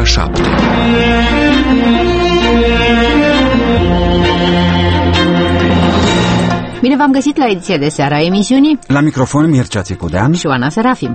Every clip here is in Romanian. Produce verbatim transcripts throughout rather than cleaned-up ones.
ora șapte. Bine v-am găsit la ediția de seară a emisiunii. La microfon Mircea Țicudean și Oana Serafim.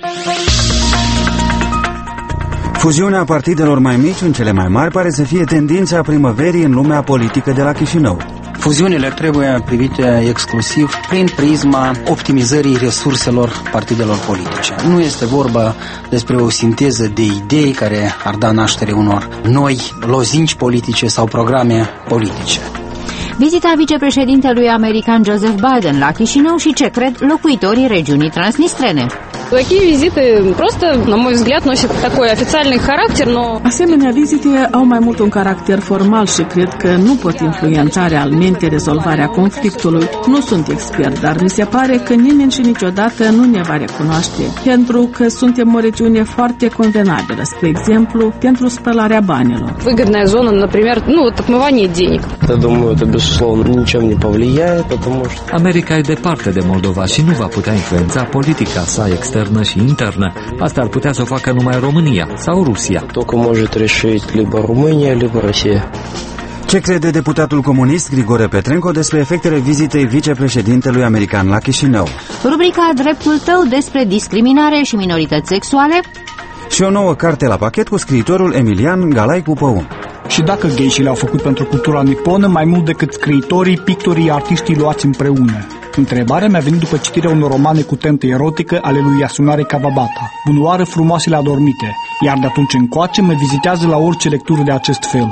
Fuziunea partidelor mai mici în cele mai mari pare să fie tendința primăverii în lumea politică de la Chișinău. Fuziunile trebuie privite exclusiv prin prisma optimizării resurselor partidelor politice. Nu este vorba despre o sinteză de idei care ar da naștere unor noi lozinci politice sau programe politice. Vizita vicepreședintelui american Joseph Biden la Chișinău și ce cred locuitorii regiunii transnistrene. Такие визиты просто, на мой взгляд, носят такой официальный характер, но... Asemenea vizite au mai mult un caracter formal și cred că nu pot influența realmente rezolvarea conflictului. Nu sunt expert, dar mi se pare că nimeni și niciodată nu ne va recunoaște, pentru că suntem o regiune foarte convenabilă, spre exemplu, pentru spălarea banilor. Выгодная зона, например, ну, вот отмывание денег. Я думаю, это, безусловно, ничем не повлияет, потому что... America e departe de Moldova și nu va putea influența politica sa externă și internă. Asta ar putea să o facă numai România sau Rusia. Только может решить либо Румыния, либо Россия. Ce crede deputatul comunist Grigore Petrenko despre efectele vizitei vicepreședintelui american la Chișinău? Rubrica Dreptul tău despre discriminare și minorități sexuale. Și o nouă carte la pachet cu scriitorul Emilian Galaicu Păun. Și dacă gheicile au făcut pentru cultura niponă mai mult decât scriitorii, pictorii, artiștii luați împreună. Întrebarea mi-a venit după citirea unor romane cu tentă erotică ale lui Yasunari Kawabata, Bunoară frumoasele adormite, iar de atunci încoace mă vizitează la orice lectură de acest fel.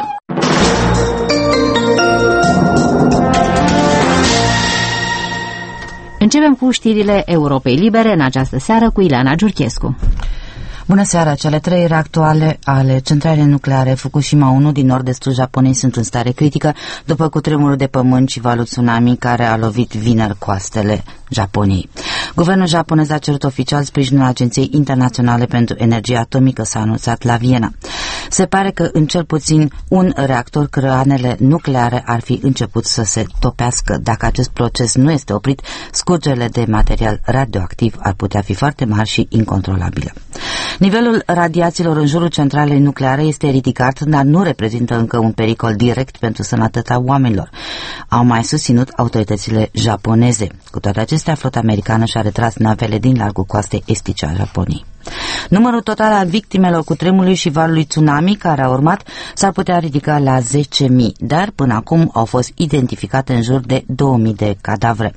Începem cu știrile Europei Libere în această seară cu Ileana Giurchescu. Bună seara! Cele trei reactoare ale centralei nucleare Fukushima unu din nord-estul Japoniei sunt în stare critică după cutremurul de pământ și valul tsunami care a lovit vineri coastele Japoniei. Guvernul japonez a cerut oficial sprijinul Agenției Internaționale pentru Energie Atomică, s-a anunțat la Viena. Se pare că în cel puțin un reactor crânele nucleare ar fi început să se topească. Dacă acest proces nu este oprit, scurgerile de material radioactiv ar putea fi foarte mari și incontrolabile. Nivelul radiațiilor în jurul centralei nucleare este ridicat, dar nu reprezintă încă un pericol direct pentru sănătatea oamenilor, au mai susținut autoritățile japoneze. Cu toate acestea, flota americană și-a retras navele din largul coastei estice a Japoniei. Numărul total al victimelor cutremurului și valului tsunami care a urmat s-ar putea ridica la zece mii, dar până acum au fost identificate în jur de două mii de cadavre.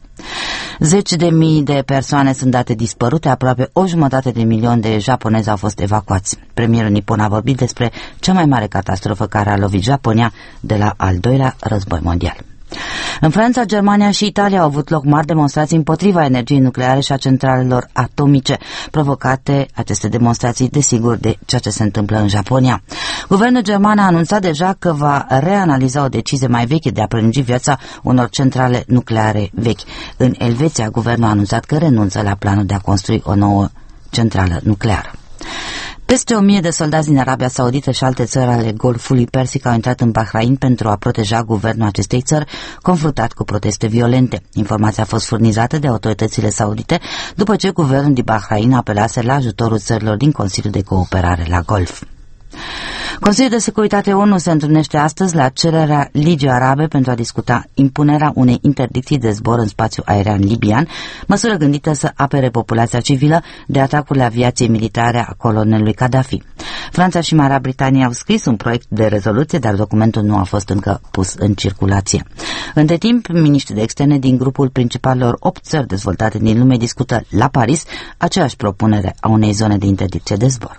Zeci de mii de persoane sunt date dispărute, aproape o jumătate de milion de japonezi au fost evacuați. Premierul nipon a vorbit despre cea mai mare catastrofă care a lovit Japonia de la al doilea război mondial. În Franța, Germania și Italia au avut loc mari demonstrații împotriva energiei nucleare și a centralelor atomice, provocate aceste demonstrații, desigur, de ceea ce se întâmplă în Japonia. Guvernul german a anunțat deja că va reanaliza o decizie mai veche de a prelungi viața unor centrale nucleare vechi. În Elveția, guvernul a anunțat că renunță la planul de a construi o nouă centrală nucleară. Peste o mie de soldați din Arabia Saudită și alte țări ale Golfului Persic au intrat în Bahrain pentru a proteja guvernul acestei țări confruntat cu proteste violente. Informația a fost furnizată de autoritățile saudite după ce guvernul din Bahrain apelase la ajutorul țărilor din Consiliul de Cooperare la Golf. Consiliul de Securitate O N U se întrunește astăzi la cererea Ligii Arabe pentru a discuta impunerea unei interdicții de zbor în spațiul aerian libian, măsură gândită să apere populația civilă de atacurile aviației militare a colonelului Gaddafi. Franța și Marea Britanie au scris un proiect de rezoluție, dar documentul nu a fost încă pus în circulație. Între timp, miniștrii de externe din grupul principalelor opt țări dezvoltate din lume discută la Paris aceeași propunere a unei zone de interdicție de zbor.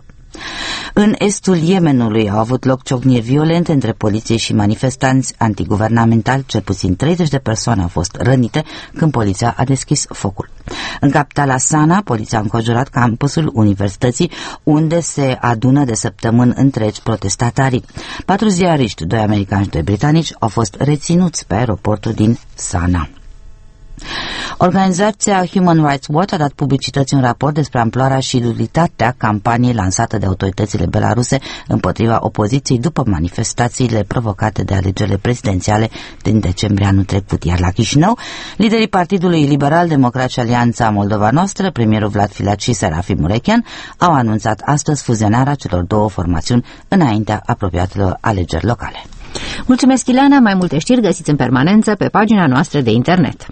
În estul Yemenului au avut loc ciocniri violente între poliție și manifestanți antiguvernamentali. Cel puțin treizeci de persoane au fost rănite când poliția a deschis focul. În capitala Sana, poliția a înconjurat campusul universității, unde se adună de săptămâni întregi protestatarii. Patru ziariști, doi americani și doi britanici, au fost reținuți pe aeroportul din Sana. Organizația Human Rights Watch a dat publicității un raport despre amploarea și nulitatea campaniei lansate de autoritățile belaruse împotriva opoziției după manifestațiile provocate de alegerile prezidențiale din decembrie anul trecut. Iar la Chișinău, liderii Partidului Liberal Democrat și Alianța Moldova Noastră, premierul Vlad Filat și Serafim Murechean, au anunțat astăzi fuzionarea celor două formațiuni înaintea apropiatelor alegeri locale. Mulțumesc, Ileana. Mai multe știri găsiți în permanență pe pagina noastră de internet.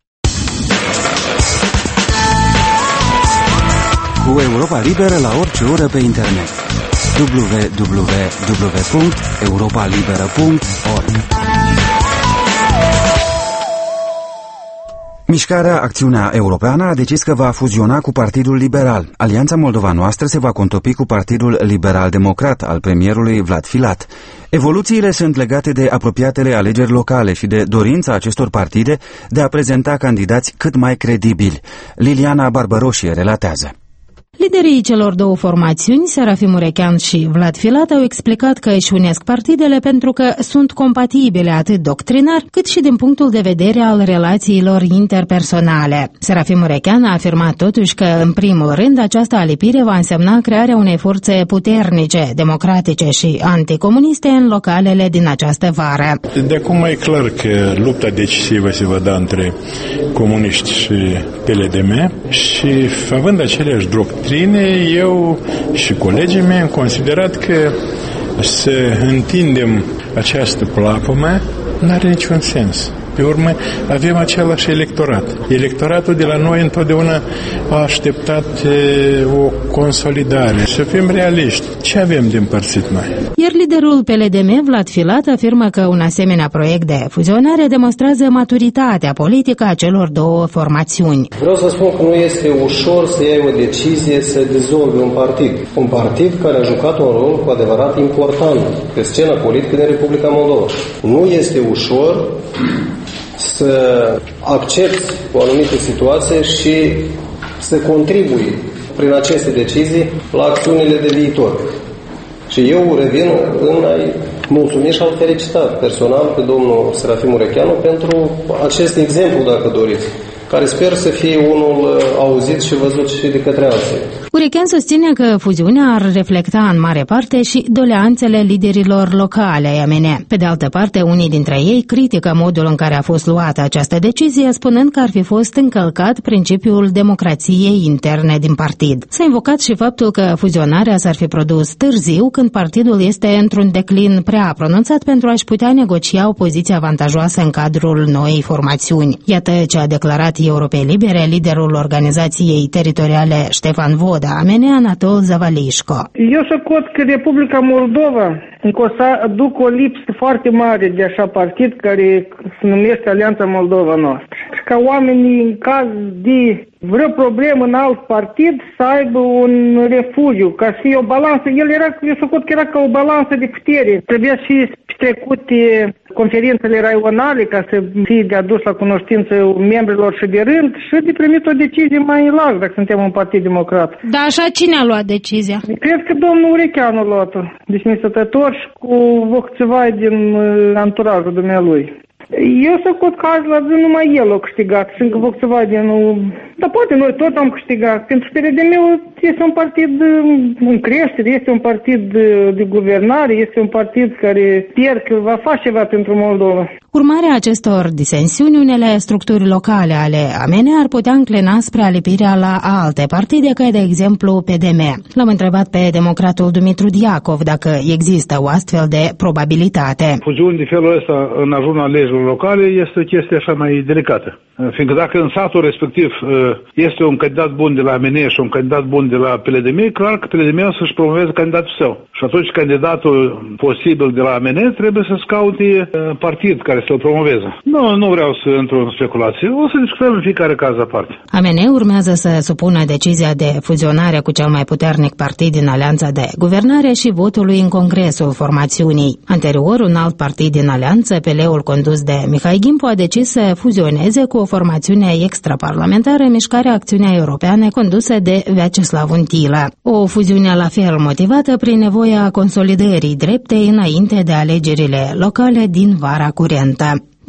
Cu Europa Liberă la orice oră pe internet. w w w punct europa liberă punct org. Mișcarea Acțiunea Europeană a decis că va fuziona cu Partidul Liberal. Alianța Moldova Noastră se va contopi cu Partidul Liberal-Democrat al premierului Vlad Filat. Evoluțiile sunt legate de apropiatele alegeri locale și de dorința acestor partide de a prezenta candidați cât mai credibili. Liliana Barbăroșie relatează. Liderii celor două formațiuni, Serafim Murechean și Vlad Filat, au explicat că își unesc partidele pentru că sunt compatibile atât doctrinar, cât și din punctul de vedere al relațiilor interpersonale. Serafim Murechean a afirmat totuși că, în primul rând, această alipire va însemna crearea unei forțe puternice, democratice și anticomuniste în localele din această vară. De acum e clar că lupta decisivă se va da între comuniști și P L D M și, având aceleași doctrine, eu și colegii mei am considerat că să întindem această plapumă nu are niciun sens. Pe urmă, avem același electorat. Electoratul de la noi întotdeauna a așteptat e, o consolidare. Să fim realiști. Ce avem de împărțit noi? Iar liderul P L D M, Vlad Filat, afirmă că un asemenea proiect de fuzionare demonstrează maturitatea politică a celor două formațiuni. Vreau să spun că nu este ușor să iei o decizie să dizolvi un partid. Un partid care a jucat un rol cu adevărat important pe scena politică din Republica Moldova. Nu este ușor să accepti o anumită situație și să contribui prin aceste decizii la acțiunile de viitor. Și eu revin în a-i mulțumi și a-l felicitat personal pe domnul Serafim Murecheanu pentru acest exemplu, dacă doriți, care sper să fie unul auzit și văzut și de către alții. Murechean susține că fuziunea ar reflecta în mare parte și doleanțele liderilor locale ai M N. Pe de altă parte, unii dintre ei critică modul în care a fost luată această decizie, spunând că ar fi fost încălcat principiul democrației interne din partid. S-a invocat și faptul că fuzionarea s-ar fi produs târziu, când partidul este într-un declin prea pronunțat pentru a-și putea negocia o poziție avantajoasă în cadrul noii formațiuni. Iată ce a declarat Europei Libere liderul organizației teritoriale Ștefan Vodă, A M N, Anatol Zavalișco. Eu socot că Republica Moldova încă o să aduc o lipsă foarte mare de așa partid care se numește Alianța Moldova Noastră. Ca oamenii, în caz de vreo problemă în alt partid, să aibă un refugiu, ca să fie o balanță. El era, eu socot că era ca o balanță de putere. Trebuia și trecute conferințele raionale ca să fie de adus la cunoștință membrilor și de rând și de primit o decizie mai largă dacă suntem un partid democrat. Dar așa cine a luat decizia? Cred că domnul Urecheanu a luat-o, deci misătător și cu vocțiva din anturajul dumnealui. Eu să cot că azi la zi numai el a câștigat și încă vocțiva din... Dar poate noi tot am câștigat. Pentru P L D M-ul este un partid în creștere, este un partid de guvernare, este un partid care sper că va face ceva pentru Moldova. Urmarea acestor disensiuni, unele structuri locale ale A M N ar putea înclina spre alipirea la alte partide, ca de exemplu P D M. L-am întrebat pe democratul Dumitru Diacov dacă există o astfel de probabilitate. Fuziuni de felul ăsta în ajunul alegerilor locale este o chestie așa mai delicată. Fiindcă dacă în satul respectiv este un candidat bun de la A M N și un candidat bun de la P L D M, clar că P L D M o să-și promoveze candidatul său. Și atunci candidatul posibil de la A M N trebuie să-ți caute partid care să-l promoveze. Nu, nu vreau să intru în speculație. O să discutăm în fiecare caz aparte. A M N urmează să supună decizia de fuzionare cu cel mai puternic partid din alianța de guvernare și votului în congresul formațiunii. Anterior, un alt partid din alianță, P L-ul condus de Mihai Ghimpu, a decis să fuzioneze cu o formațiune extraparlamentară, Mișcarea Acțiunea Europeană, condusă de Vyacheslav Untilă. O fuziune la fel motivată prin nevoia consolidării dreptei înainte de alegerile locale din vara curentă.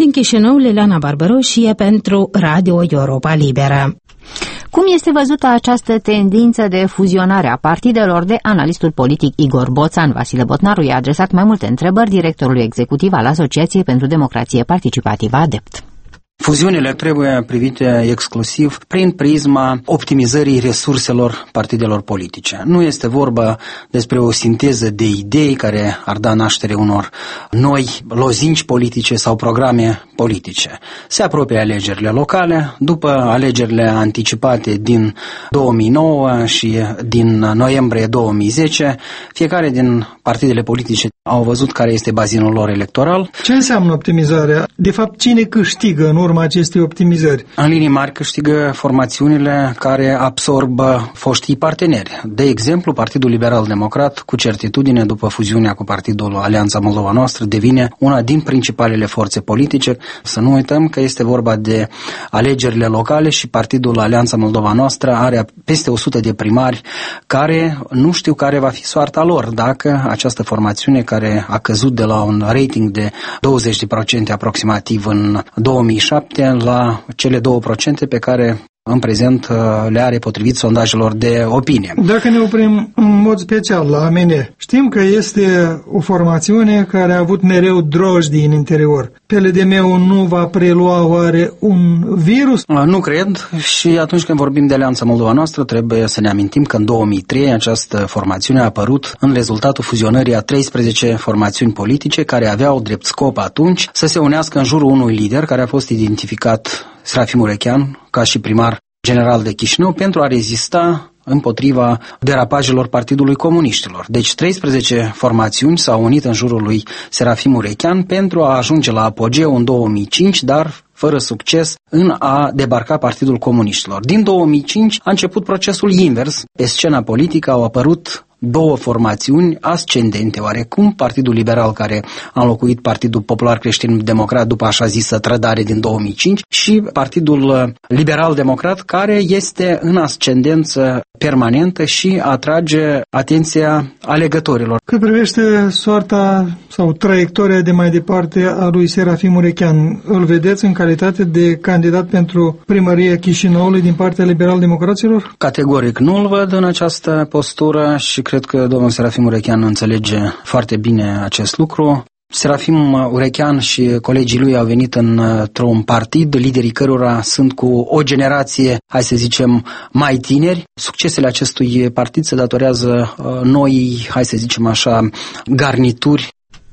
Din Chișinău, Liliana Barbaroșie pentru Radio Europa Liberă. Cum este văzută această tendință de fuzionare a partidelor? De analistul politic Igor Boțan, Vasile Botnaru i-a adresat mai multe întrebări directorului executiv al Asociației pentru Democrație Participativă ADEPT. Fuziunile trebuie privite exclusiv prin prisma optimizării resurselor partidelor politice. Nu este vorba despre o sinteză de idei care ar da naștere unor noi lozinci politice sau programe politice. Se apropie alegerile locale, după alegerile anticipate din două mii nouă și din noiembrie două mii zece, fiecare din partidele politice au văzut care este bazinul lor electoral. Ce înseamnă optimizarea? De fapt, cine câștigă în urma acestei optimizări? În linii mari câștigă formațiunile care absorbă foștii parteneri. De exemplu, Partidul Liberal Democrat, cu certitudine, după fuziunea cu Partidul Alianța Moldova Noastră, devine una din principalele forțe politice. Să nu uităm că este vorba de alegerile locale și Partidul Alianța Moldova Noastră are peste o sută de primari care nu știu care va fi soarta lor dacă această formațiune, care a căzut de la un rating de douăzeci la sută aproximativ în două mii șapte la cele două la sută pe care în prezent le are potrivit sondajelor de opinie. Dacă ne oprim în mod special la A M N, știm că este o formațiune care a avut mereu drojdii în interior. P L D M-ul nu va prelua oare un virus? Nu cred, și atunci când vorbim de Alianța Moldova Noastră trebuie să ne amintim că în două mii trei această formațiune a apărut în rezultatul fuzionării a treisprezece formațiuni politice care aveau drept scop atunci să se unească în jurul unui lider care a fost identificat, Serafim Murechean, ca și primar general de Chișinău, pentru a rezista împotriva derapajelor Partidului Comuniștilor. Deci treisprezece formațiuni s-au unit în jurul lui Serafim Murechean pentru a ajunge la apogeu în două mii cinci, dar fără succes în a debarca Partidul Comuniștilor. Din două mii cinci a început procesul invers. Pe scena politică au apărut două formațiuni ascendente oarecum, Partidul Liberal, care a înlocuit Partidul Popular Creștin Democrat după așa zisă trădare din două mii cinci, și Partidul Liberal Democrat, care este în ascendență permanentă și atrage atenția alegătorilor. Cât privește soarta sau traiectoria de mai departe a lui Serafim Murechean, îl vedeți în calitate de candidat pentru primăria Chișinăului din partea liberal-democraților? Categoric nu îl văd în această postură și cred că domnul Serafim Murechean înțelege foarte bine acest lucru. Serafim Urechean și colegii lui au venit într-un partid, liderii cărora sunt cu o generație, hai să zicem, mai tineri. Succesele acestui partid se datorează noi, hai să zicem așa, garnituri.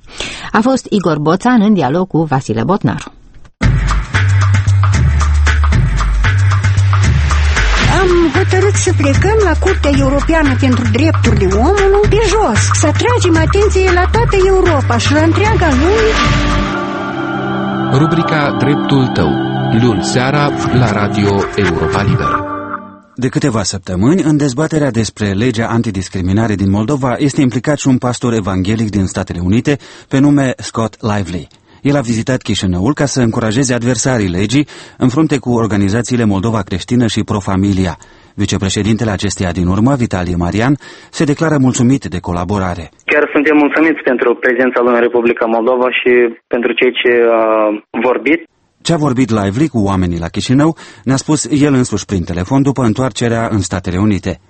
A fost Igor Boțan în dialog cu Vasile Botnaru. Hotărât să plecăm la Curtea Europeană pentru Drepturile Omului pe jos, să atragem atenție la toată Europa și la întreaga lume. Rubrica Dreptul tău, luni seara la Radio Europa Liberă. De câteva săptămâni, în dezbaterea despre legea antidiscriminare din Moldova, este implicat și un pastor evanghelic din Statele Unite pe nume Scott Lively. El a vizitat Chișinăul ca să încurajeze adversarii legii în frunte cu organizațiile Moldova Creștină și Pro-Familia. Vicepreședintele acesteia din urmă, Vitalie Marian, se declară mulțumit de colaborare. Chiar suntem mulțumiți pentru prezența lui în Republica Moldova și pentru cei ce a vorbit. Ce a vorbit Lively cu oamenii la Chișinău ne-a spus el însuși prin telefon după întoarcerea în Statele Unite.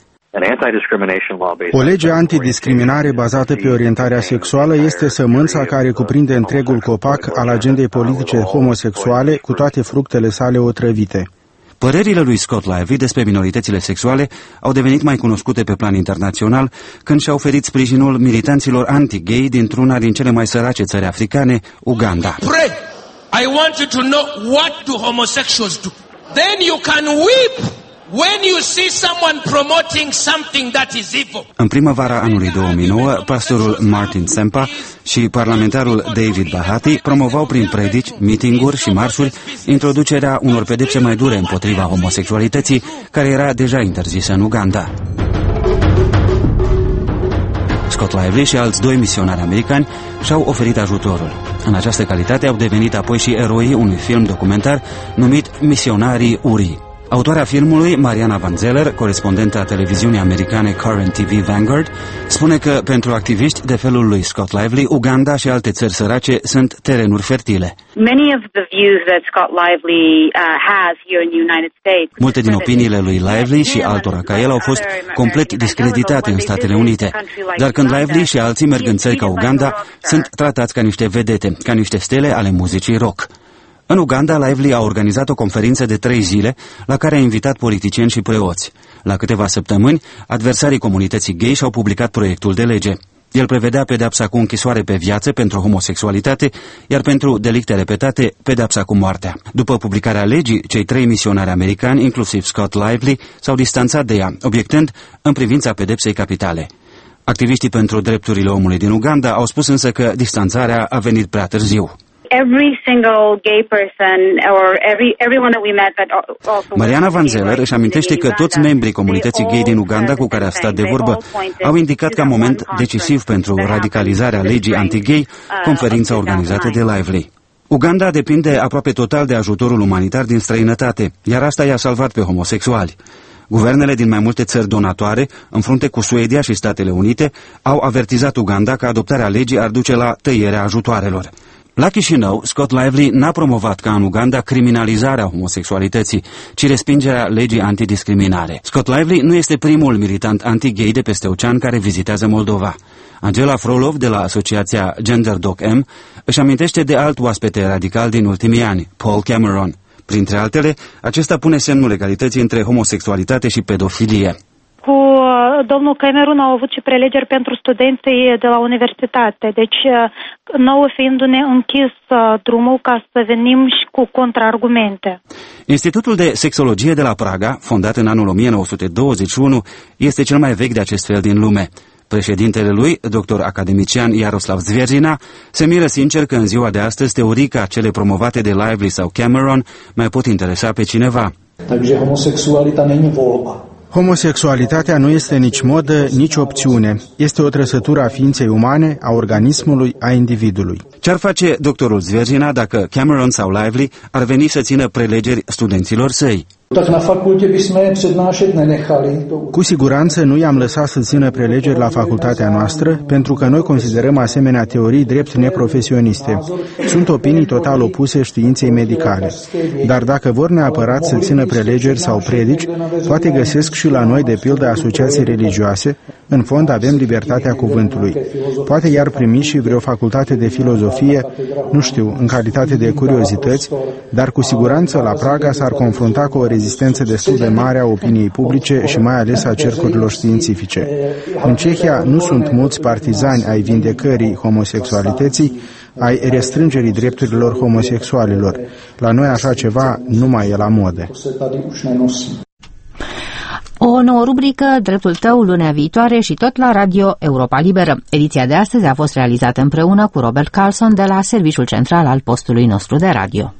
O lege antidiscriminare bazată pe orientarea sexuală este sămânța care cuprinde întregul copac al agendei politice homosexuale cu toate fructele sale otrăvite. Părerile lui Scott Lively despre minoritățile sexuale au devenit mai cunoscute pe plan internațional când și-a oferit sprijinul militanților anti-gay dintr-una din cele mai sărace țări africane, Uganda. Pray. I want you to know what do homosexuals do. Then you can weep when you see someone promoting something that is evil. În primăvara anului două mii nouă, pastorul Martin Sempa și parlamentarul David Bahati promovau prin predici, mitinguri și marșuri introducerea unor pedepse mai dure împotriva homosexualității, care era deja interzisă în Uganda. Scott Lively și alți doi misionari americani și-au oferit ajutorul. În această calitate au devenit apoi și eroii unui film documentar numit Misionarii Uri. Autoarea filmului, Mariana Van Zeller, corespondentă a televiziunii americane Current T V Vanguard, spune că pentru activiști de felul lui Scott Lively, Uganda și alte țări sărace sunt terenuri fertile. Multe din opiniile lui Lively și altora ca el au fost complet discreditate în Statele Unite, dar când Lively și alții merg în țări ca Uganda, sunt tratați ca niște vedete, ca niște stele ale muzicii rock. În Uganda, Lively a organizat o conferință de trei zile la care a invitat politicieni și preoți. La câteva săptămâni, adversarii comunității gay și-au publicat proiectul de lege. El prevedea pedeapsa cu închisoare pe viață pentru homosexualitate, iar pentru delicte repetate, pedeapsa cu moartea. După publicarea legii, cei trei misionari americani, inclusiv Scott Lively, s-au distanțat de ea, obiectând în privința pedepsei capitale. Activiștii pentru drepturile omului din Uganda au spus însă că distanțarea a venit prea târziu. Mariana Van Zeller își amintește că toți membrii comunității gay din Uganda cu care a stat de vorbă au indicat ca moment decisiv pentru radicalizarea legii anti-gay conferința organizată de Lively. Uganda depinde aproape total de ajutorul umanitar din străinătate, iar asta i-a salvat pe homosexuali. Guvernele din mai multe țări donatoare, în frunte cu Suedia și Statele Unite, au avertizat Uganda că adoptarea legii ar duce la tăierea ajutoarelor. La Chișinău, Scott Lively n-a promovat ca în Uganda criminalizarea homosexualității, ci respingerea legii antidiscriminare. Scott Lively nu este primul militant anti-gay de peste ocean care vizitează Moldova. Angela Frolov, de la asociația Gender Doc M, își amintește de alt oaspete radical din ultimii ani, Paul Cameron. Printre altele, acesta pune semnul egalității între homosexualitate și pedofilie. Cu domnul Cameron au avut și prelegeri pentru studenții de la universitate, deci nouă fiindu-ne închis drumul ca să venim și cu contraargumente. Institutul de Sexologie de la Praga, fondat în anul o mie nouă sute douăzeci și unu, este cel mai vechi de acest fel din lume. Președintele lui, doctor academician Jaroslav Zvierzina, se miră sincer că în ziua de astăzi teorii ca cele promovate de Lively sau Cameron mai pot interesa pe cineva. Takže homosexualita není volba. Homosexualitatea nu este nici modă, nici opțiune. Este o trăsătură a ființei umane, a organismului, a individului. Ce-ar face doctorul Zvierzina dacă Cameron sau Lively ar veni să țină prelegeri studenților săi? Cu siguranță nu i-am lăsat să țină prelegeri la facultatea noastră, pentru că noi considerăm asemenea teorii drept neprofesioniste. Sunt opinii total opuse științei medicale. Dar dacă vor neapărat să țină prelegeri sau predici, poate găsesc și la noi, de pildă, asociații religioase. În fond avem libertatea cuvântului. Poate i-ar primi și vreo facultate de filozofie, nu știu, în calitate de curiozități, dar cu siguranță la Praga s-ar confrunta cu o rezistență destul de mare a opiniei publice și mai ales a cercurilor științifice. În Cehia nu sunt mulți partizani ai vindecării homosexualității, ai restrângerii drepturilor homosexualilor. La noi așa ceva nu mai e la modă. O nouă rubrică, Dreptul tău, lunea viitoare și tot la Radio Europa Liberă. Ediția de astăzi a fost realizată împreună cu Robert Carlson de la Serviciul Central al postului nostru de radio.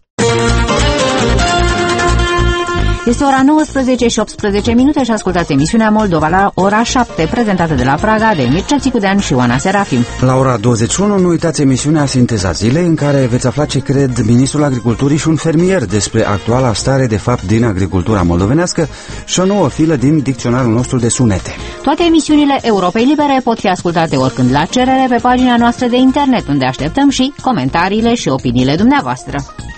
Este ora nouăsprezece și optsprezece minute și ascultați emisiunea Moldova la ora șapte, prezentată de la Praga de Mircea Țicudean și Oana Serafim. La ora douăzeci și unu nu uitați emisiunea Sinteza Zilei, în care veți afla ce cred ministrul agriculturii și un fermier despre actuala stare de fapt din agricultura moldovenească și o nouă filă din dicționarul nostru de sunete. Toate emisiunile Europei Libere pot fi ascultate oricând la cerere pe pagina noastră de internet, unde așteptăm și comentariile și opiniile dumneavoastră.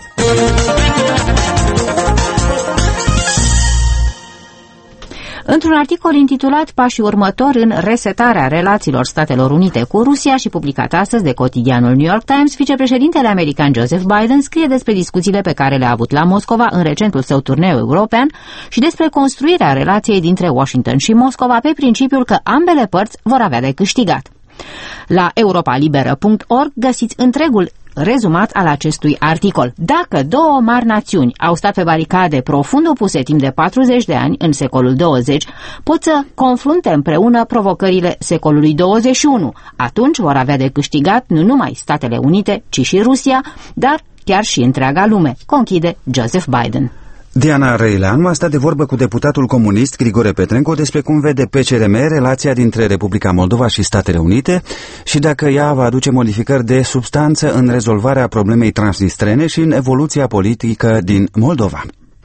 Într-un articol intitulat Pașii următori în resetarea relațiilor Statelor Unite cu Rusia și publicat astăzi de cotidianul New York Times, vicepreședintele american Joseph Biden scrie despre discuțiile pe care le-a avut la Moscova în recentul său turneu european și despre construirea relației dintre Washington și Moscova pe principiul că ambele părți vor avea de câștigat. La europalibera punct org găsiți întregul rezumat al acestui articol. Dacă două mari națiuni au stat pe baricade profund opuse timp de patruzeci de ani în secolul douăzeci, pot să confrunte împreună provocările secolului douăzeci și unu. Atunci vor avea de câștigat nu numai Statele Unite, ci și Rusia, dar chiar și întreaga lume, conchide Joseph Biden. Diana Răileanu a stat de vorbă cu deputatul comunist Grigore Petrenco despre cum vede P C R M relația dintre Republica Moldova și Statele Unite și dacă ea va aduce modificări de substanță în rezolvarea problemei transnistrene și în evoluția politică din Moldova.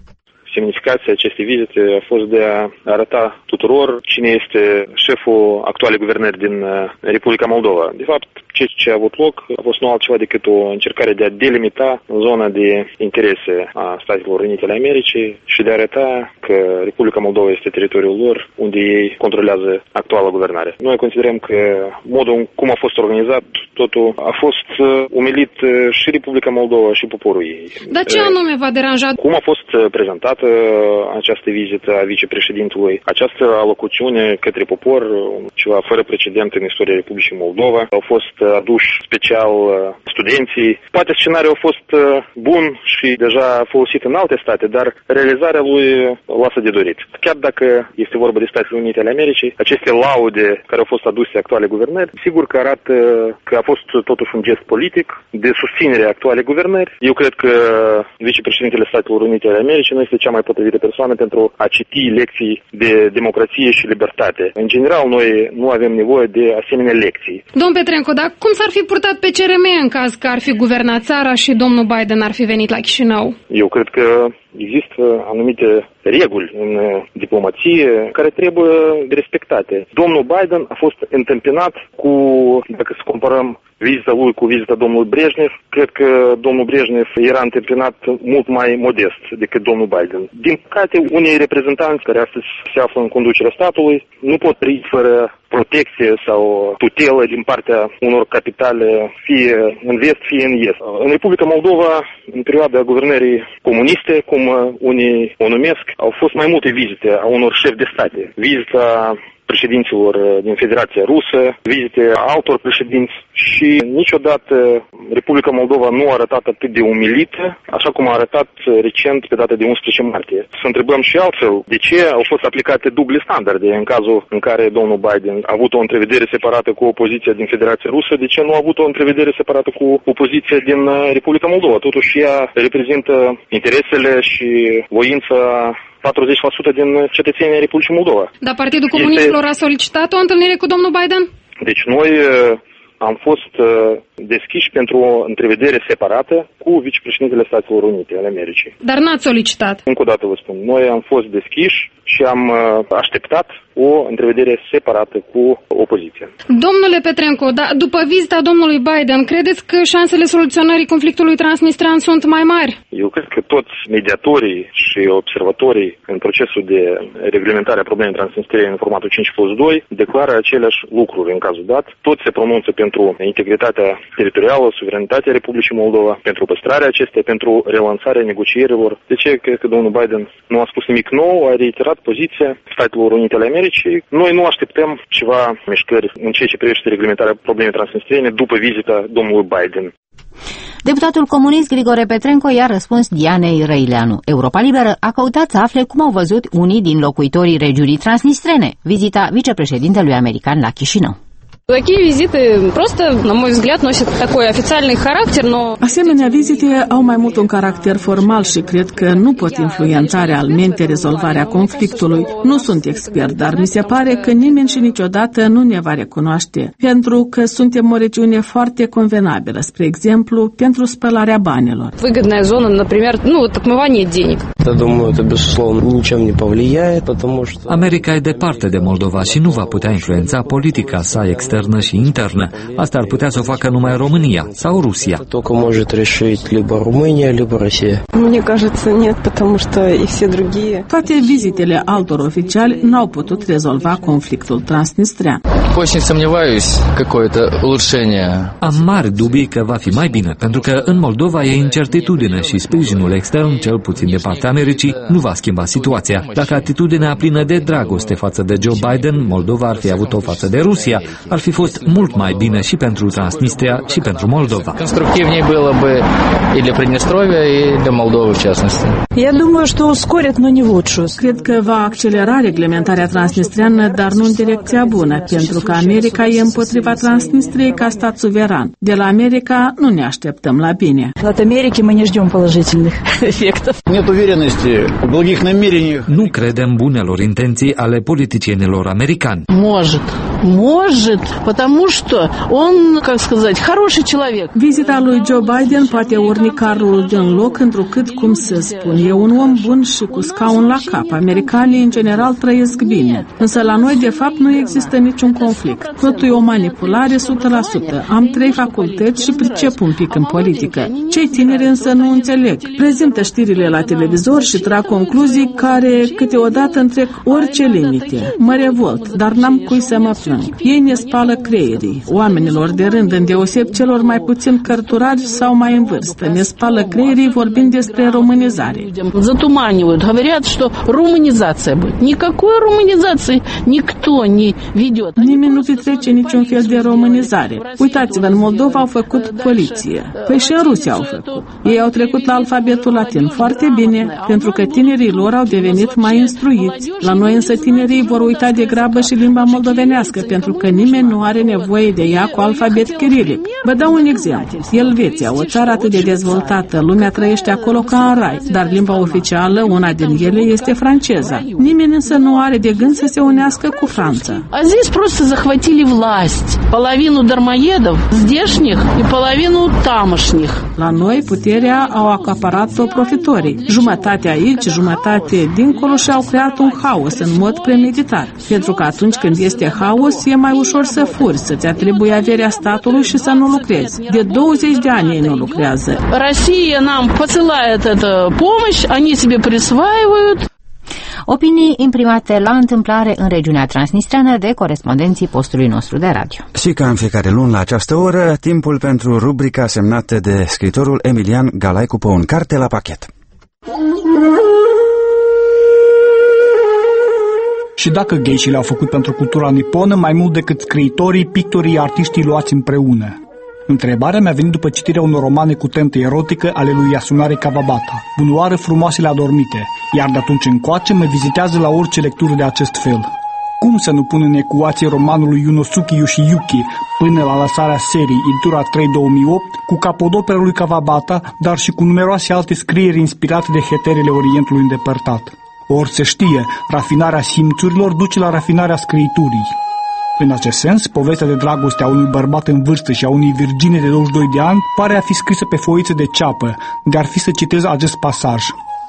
semnificația acestei vizite a fost de a arăta tuturor cine este șeful actualei guvernări din Republica Moldova. De fapt, ceea ce a avut loc a fost nu altceva decât o încercare de a delimita zona de interese a Statelor Unite ale Americii și de a arăta că Republica Moldova este teritoriul lor, unde ei controlează actuala guvernare. Noi considerăm că modul cum a fost organizat, totul a fost umilit și Republica Moldova și poporul ei. Dar ce anume v-a deranjat? Cum a fost prezentată această vizită a vicepreședintelui, această alocuțiune către popor, ceva fără precedent în istoria Republicii Moldova, au fost aduși special studenții. Poate scenariul a fost bun și deja folosit în alte state, dar realizarea lui lasă de dorit. Chiar dacă este vorba de Statele Unite ale Americii, aceste laude care au fost aduse actuale guvernări, sigur că arată că a fost totuși un gest politic de susținere a actualei guvernări. Eu cred că vicepreședintele Statelor Unite ale Americii nu este cea mai potrivită persoană pentru a citi lecții de democrație și libertate. În general, noi nu avem nevoie de asemenea lecții. Domn Petrenco, dar cum s-ar fi purtat P C R M în caz că ar fi guvernat țara și domnul Biden ar fi venit la Chișinău? Eu cred că există anumite reguli în diplomație care trebuie respectate. Domnul Biden a fost întâmpinat cu, dacă să comparăm vizita lui cu vizita domnului Brejnev, cred că domnul Brejnev era întâmpinat mult mai modest decât domnul Biden. Din păcate, unii reprezentanți care astăzi se află în conducerea statului nu pot trăi fără protecție sau tutelă din partea unor capitale, fie în vest, fie în est. În Republica Moldova, în perioada guvernării comuniste, cum unii o numesc, au fost mai multe vizite a unor șefi de state. Vizita președinților din Federația Rusă, vizite a altor președinți și niciodată Republica Moldova nu a arătat atât de umilită, așa cum a arătat recent pe data de unsprezece martie. Să întrebăm și altfel, de ce au fost aplicate duble standarde în cazul în care domnul Biden a avut o întrevedere separată cu opoziția din Federația Rusă, de ce nu a avut o întrevedere separată cu opoziția din Republica Moldova? Totuși ea reprezintă interesele și voința patruzeci la sută din cetățenii Republicii Moldova. Dar Partidul Comunistilor este... a solicitat o întâlnire cu domnul Biden? Deci noi am fost deschiși pentru o întrevedere separată cu vicepreședintele Statelor Unite ale Americii. Dar n-ați solicitat? Încă o dată vă spun, noi am fost deschiși și am așteptat o întrevedere separată cu opoziția. Domnule Petrenco, dar după vizita domnului Biden, credeți că șansele soluționării conflictului transnistrean sunt mai mari? Eu cred că toți mediatorii și observatorii în procesul de reglementare a problemei transnistriene în formatul cinci plus doi declară aceleași lucruri în cazul dat. Toți se pronunță pentru integritatea teritorială, suveranitatea Republicii Moldova, pentru păstrarea acesteia, pentru relansarea negocierilor. De ce cred că domnul Biden nu a spus nimic nou, a reiterat poziția Statelor Unite ale Americii. Noi nu așteptăm ceva mișcări în ceea ce privește reglementarea problemei transnistriene după vizita domnului Biden. Deputatul comunist Grigore Petrenco i-a răspuns Dianei Răileanu. Europa Liberă a căutat să afle cum au văzut unii din locuitorii regiunii transnistrene vizita vicepreședintelui american la Chișinău. Такие визиты просто, на мой взгляд, носят такой официальный характер, но... Asemenea vizite au mai mult un caracter formal și cred că nu pot influența realmente rezolvarea conflictului. Nu sunt expert, dar mi se pare că nimeni și niciodată nu ne va recunoaște, pentru că suntem o regiune foarte convenabilă, spre exemplu, pentru spălarea banilor. Выгодная зона, например, ну, вот отмывание денег. Я думаю, это, безусловно, ничем не повлияет, потому что... America e departe de Moldova și nu va putea influența politica sa externă și internă. Asta ar putea să o facă numai România sau Rusia. Только может решить либо Румыния, либо Россия. Мне кажется, нет, потому что и все другие... Toate vizitele altor oficiali n-au putut rezolva conflictul transnistrean. Очень сомневаюсь, какое-то улучшение. Am mari dubii că va fi mai bine, pentru că în Moldova e incertitudine și sprijinul extern, cel puțin de partea Americii, nu va schimba situația. Dacă atitudinea plină de dragoste față de Joe Biden, Moldova ar fi avut-o față de Rusia, ar fi fost mult mai bine și pentru Transnistria și pentru Moldova. Конструктивнее было бы и для Приднестровья, и для Молдовы, в частности. Я думаю, что ускорит, но не в лучшую. Cred că va accelera reglementarea transnistreană, dar nu în direcția bună, pentru că America e împotriva Transnistriei ca stat suveran. De la America nu ne așteptăm la bine. От Америки мы не ждем положительных эффектов. Нет уверенности в благих намерениях. Nu credem bunelor intenții ale politicienilor americani. Может, может потому что он, как сказать, хороший человек. Vizita lui Joe Biden poate urni carul din loc, întrucât, cum să spun, e un om bun și cu scaun la cap. Americanii, în general, trăiesc bine. Însă la noi, de fapt, nu există niciun conflict. Totul e o manipulare o sută la sută. Am trei facultăți și pricep un pic în politică. Cei tineri însă nu înțeleg. Prezintă știrile la televizor și trag concluzii care câteodată întrec orice limite. Mă revolt, dar n-am cui să mă plâng. Ei ne spală creierii. Oamenilor de rând, îndeoseb celor mai puțin cărturari sau mai în vârstă, ne spală creierii vorbind despre românizare. Затуманивают, говорят, что румынизация будет. Никакой румынизации никто не ведет. Nimeni nu petrece niciun fel de românizare. Uitați-vă, în Moldova au făcut poliție. Păi și în Rusia au făcut. Ei au trecut la alfabetul latin foarte bine, pentru că tinerii lor au devenit mai instruiți. La noi însă tinerii vor uita de grabă și limba moldovenească, pentru că nimeni nu are nevoie de ea cu alfabet chirilic. Vă dau un exemplu. Elveția, o țară atât de dezvoltată, lumea trăiește acolo ca în rai, dar limba oficială, una din ele, este franceza. Nimeni însă nu are de gând să se unească cu Franța. А здесь просто захватили власть. Половину дармоедов здешних и половину тамошних. La noi, puterea au acaparat-o profitorii. Jumătate aici, jumătate dincolo și au creat un haos în mod premeditat. Pentru că atunci când este haos, e mai ușor să furi, să-ți atribui averea statului și să nu lucrezi. De douăzeci de ani ei nu lucrează. Россия нам посылает эту помощь, они себе присваивают. Opinii imprimate la întâmplare în regiunea transnistreană de corespondenții postului nostru de radio. Și ca în fiecare luni la această oră, timpul pentru rubrica semnată de scriitorul Emilian Galaicu pe un carte la pachet. Și dacă gheicile au făcut pentru cultura niponă mai mult decât scriitorii, pictorii, artiștii luați împreună? Întrebarea mi-a venit după citirea unor romane cu tentă erotică ale lui Yasunari Kawabata, Bunoară frumoasele adormite, iar de atunci încoace mă vizitează la orice lectură de acest fel. Cum să nu pun în ecuație romanul lui Yunosuke Yoshiyuki până la lăsarea serii, editura trei două mii opt, cu capodoperă lui Kawabata, dar și cu numeroase alte scrieri inspirate de heterele Orientului îndepărtat. Ori se știe, rafinarea simțurilor duce la rafinarea scriiturii. În acest sens, povestea de dragoste a unui bărbat în vârstă și a unei virgine de douăzeci și doi de ani pare a fi scrisă pe foiță de ceapă, de ar fi să citez acest pasaj.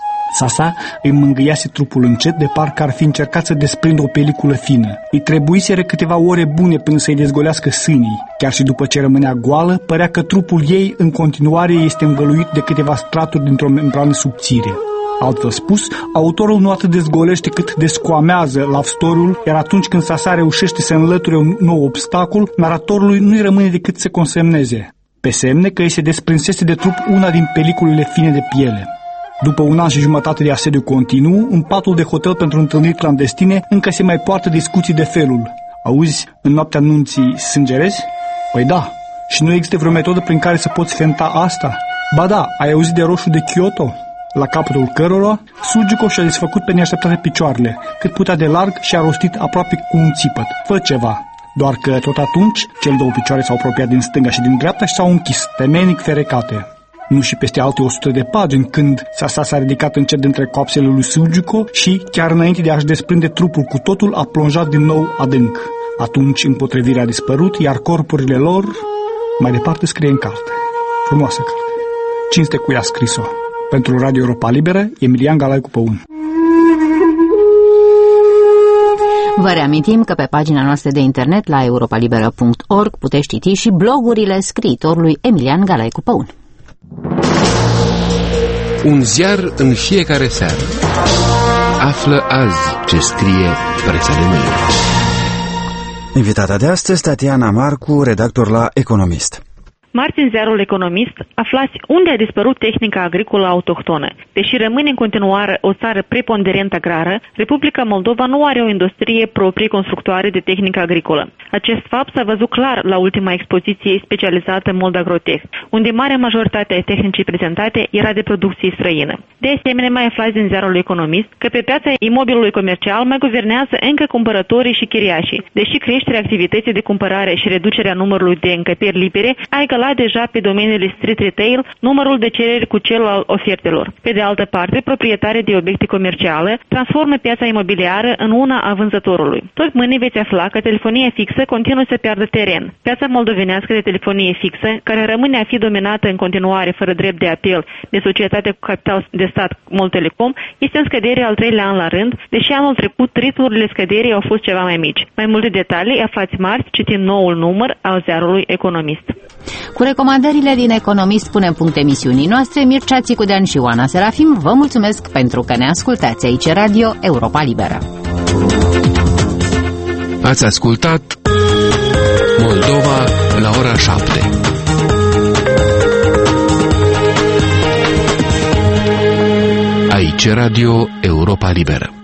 Sasa îi mângâiase trupul încet, de parcă ar fi încercat să desprindă o peliculă fină. Îi trebuiseră câteva ore bune până să-i dezgolească sânii. Chiar și după ce rămânea goală, părea că trupul ei în continuare este învăluit de câteva straturi dintr-o membrană subțire. Altfel spus, autorul nu atât dezgolește cât descoamează love story-ul, iar atunci când Sasa reușește să înlăture un nou obstacol, naratorului nu-i rămâne decât să consemneze, pe semne că îi se desprinsese de trup una din peliculele fine de piele. După un an și jumătate de asediu continuu, în patul de hotel pentru întâlniri clandestine, încă se mai poartă discuții de felul: auzi, în noaptea nunții sângerezi? Păi da, și nu există vreo metodă prin care să poți fenta asta? Ba da, ai auzit de roșu de Kyoto? La capătul cărora, Sujiko și-a desfăcut pe neașteptate picioarele, cât putea de larg și a rostit aproape cu un țipăt: fă ceva. Doar că tot atunci, cele două picioare s-au apropiat din stânga și din dreapta și s-au închis, temenic ferecate. Nu și peste alte o sută de pagini, când Sasa s-a ridicat încet dintre coapsele lui Sujiko și, chiar înainte de a-și desprinde trupul cu totul, a plonjat din nou adânc. Atunci împotrivirea a dispărut, iar corpurile lor... Mai departe scrie în carte. Frumoasă carte. Cinste cu ea scris-o. Pentru Radio Europa Liberă, Emilian Galaicu Păun. Vă reamintim că pe pagina noastră de internet la europalibera punct org puteți citi și blogurile scriitorului Emilian Galaicu Păun. Un ziar în fiecare seară. Află azi ce scrie presa de mâine. Invitata de astăzi, Tatiana Marcu, redactor la Economist. Marți, în ziarul Economist, aflați unde a dispărut tehnica agricolă autohtonă. Deși rămâne în continuare o țară preponderent agrară, Republica Moldova nu are o industrie proprie constructoare de tehnică agricolă. Acest fapt s-a văzut clar la ultima expoziție specializată Moldagrotech, unde marea majoritate a tehnicii prezentate era de producție străină. De asemenea, mai aflați din ziarul Economist că pe piața imobilului comercial mai guvernează încă cumpărătorii și chiriașii, deși creșterea activității de cumpărare și reducerea numărului de încăperi libere a egalat egalat deja pe domeniile street retail numărul de cereri cu cel al ofertelor. Pe de altă parte, proprietarii de obiecte comerciale transformă piața imobiliară în una a vânzătorului. Tot mâine veți afla că telefonia fixă continuă să piardă teren. Piața moldovenească de telefonie fixă, care rămâne a fi dominată în continuare fără drept de apel de societatea cu capital de stat Moltelecom, este în scădere al treilea an la rând, deși anul trecut ritmurile scăderii au fost ceva mai mici. Mai multe detalii aflați marți citind noul număr al ziarului Economist. Cu recomandările din Economist punem punct emisiunii noastre. Mircea Țicudean și Oana Serafim vă mulțumesc pentru că ne ascultați aici Radio Europa Liberă. Ați ascultat Moldova la ora șapte. Aici Radio Europa Liberă.